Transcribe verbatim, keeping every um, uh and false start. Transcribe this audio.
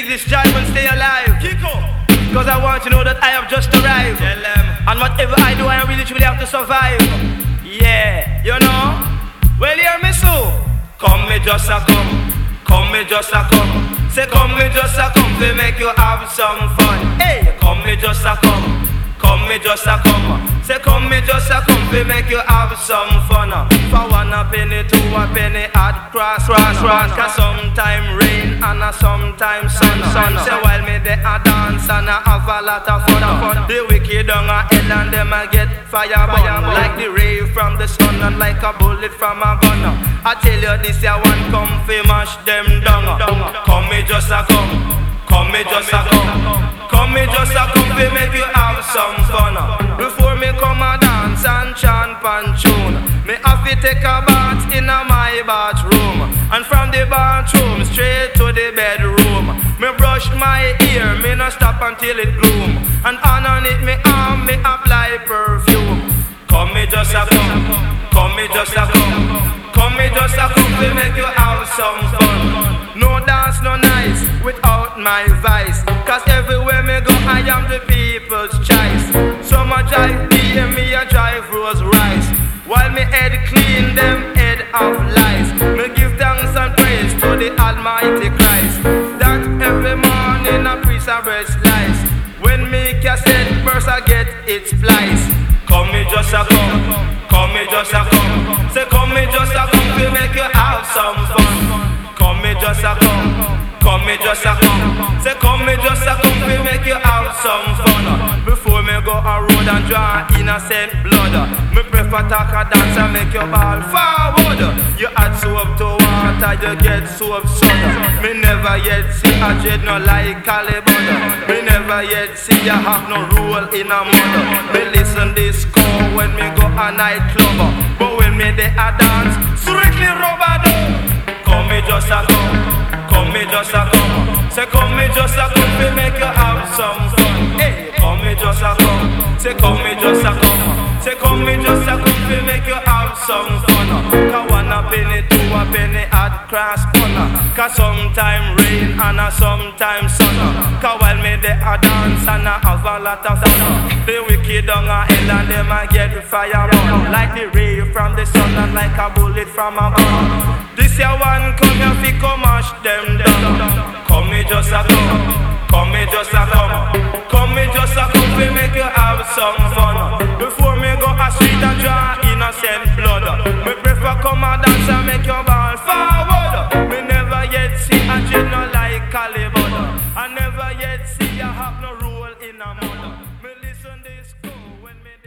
dig this jive and stay alive. Cause I want you to know that I have just arrived. Tell them. And whatever I do, I really truly have to survive. Yeah, you know. Well, hear me so. Come me just a come. Come me just a come. Say come me just a come to make you have some fun. Hey, come me just a come. Come me just a come. Say come me just a come to make you have some fun. For one a penny, two a penny, add cross, cross, cross. Cause sometime rain and a sometime sun, sun. Say while me they a dance and a have a lot of fun. The wicked down a head and them a get fire burn. Like the ray from the sun and like a bullet from a gun. I tell you this ya one come fi mash them down. Come me just a come. Come me just a come. Come me just a come fi make you have some fun. Before me come a dance and chant pan tune, me have to take a bath in a my bathroom. And from the bathroom straight to the bedroom. Me brush my ear, me no stop until it gloom. And underneath me arm me apply perfume. Come me just a come. Come me just a come. Come me just a come to make you have some fun. No dance, no nice without my vice. Cause everywhere me go I am the people's choice. So much drive B M me a drive Rolls Royce. While me head clean them head of lies. Me give thanks and praise to the Almighty Christ. That every morning a priest a bread slice. When me cassette burst I get its splice. Come me just a come. Come me just a come. Say come me just a come to make you have some fun. Come me just a come. Come me just a come. Say come me just a come to make you have some fun. Before me go a road and draw innocent blood, me prefer talk a dance and make your ball forward. You add soap to water, you get soap soda. Me never yet see a dread no like Caliban. Me never yet see you have no rule in a mother. Me listen this call when me go a nightclub, but when me they a dance, strictly rubber. Come me just a come. Come me just a come. Say come me just a come to make you have some fun. Hey, come me just a come. Say come me just a come. Say come me just a come to make you have some fun. Cause one a penny, two a penny, add cross punna. Cause sometime rain and a sometime sun. Cause while me they a dance and a have a lot of fun. The wicked down a hell and them a get fire burn. Like the ray from the sun and like a bullet from a gun. This ya one come here fi come mash them down. Come me just a come. Come me just a come. Come me just a come fi make you have some fun. Before me go a street and draw innocent blood, me prefer come a dance and make your ball forward. Me never yet see a dread no like Caliban. I never yet see you have no role in a mother. Me listen this go when me